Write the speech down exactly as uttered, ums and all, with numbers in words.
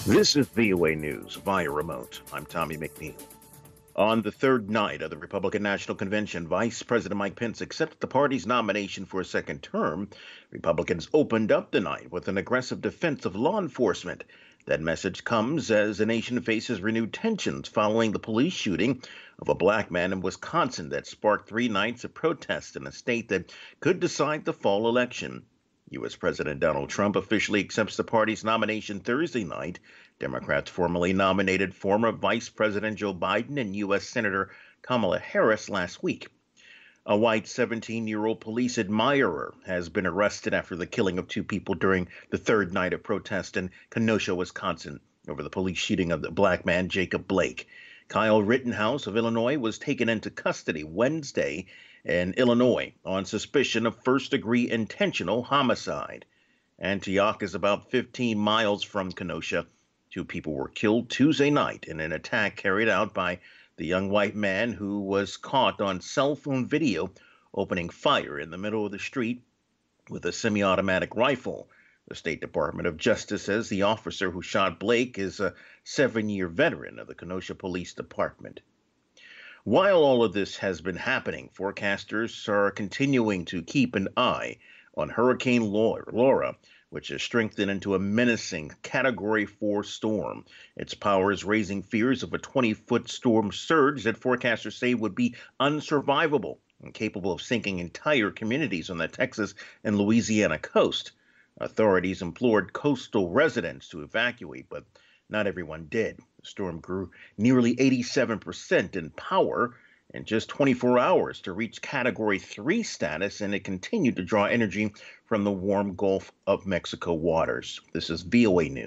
This is V O A News via remote. I'm Tommy McNeil. On the third night of the Republican National Convention, Vice President Mike Pence accepted the party's nomination for a second term. Republicans opened up the night with an aggressive defense of law enforcement. That message comes as the nation faces renewed tensions following the police shooting of a black man in Wisconsin that sparked three nights of protest in a state that could decide the fall election. U S. President Donald Trump officially accepts the party's nomination Thursday night. Democrats formally nominated former Vice President Joe Biden and U S. Senator Kamala Harris last week. A white seventeen-year-old police admirer has been arrested after the killing of two people during the third night of protest in Kenosha, Wisconsin, over the police shooting of the black man Jacob Blake. Kyle Rittenhouse of Illinois was taken into custody Wednesday in Illinois on suspicion of first-degree intentional homicide. Antioch is about fifteen miles from Kenosha. Two people were killed Tuesday night in an attack carried out by the young white man who was caught on cell phone video opening fire in the middle of the street with a semi-automatic rifle. The State Department of Justice says the officer who shot Blake is a seven-year veteran of the Kenosha Police Department. While all of this has been happening, forecasters are continuing to keep an eye on Hurricane Laura, which has strengthened into a menacing Category four storm. Its power is raising fears of a twenty-foot storm surge that forecasters say would be unsurvivable and capable of sinking entire communities on the Texas and Louisiana coast. Authorities implored coastal residents to evacuate, but not everyone did. The storm grew nearly eighty-seven percent in power in just twenty-four hours to reach Category three status, and it continued to draw energy from the warm Gulf of Mexico waters. This is V O A News.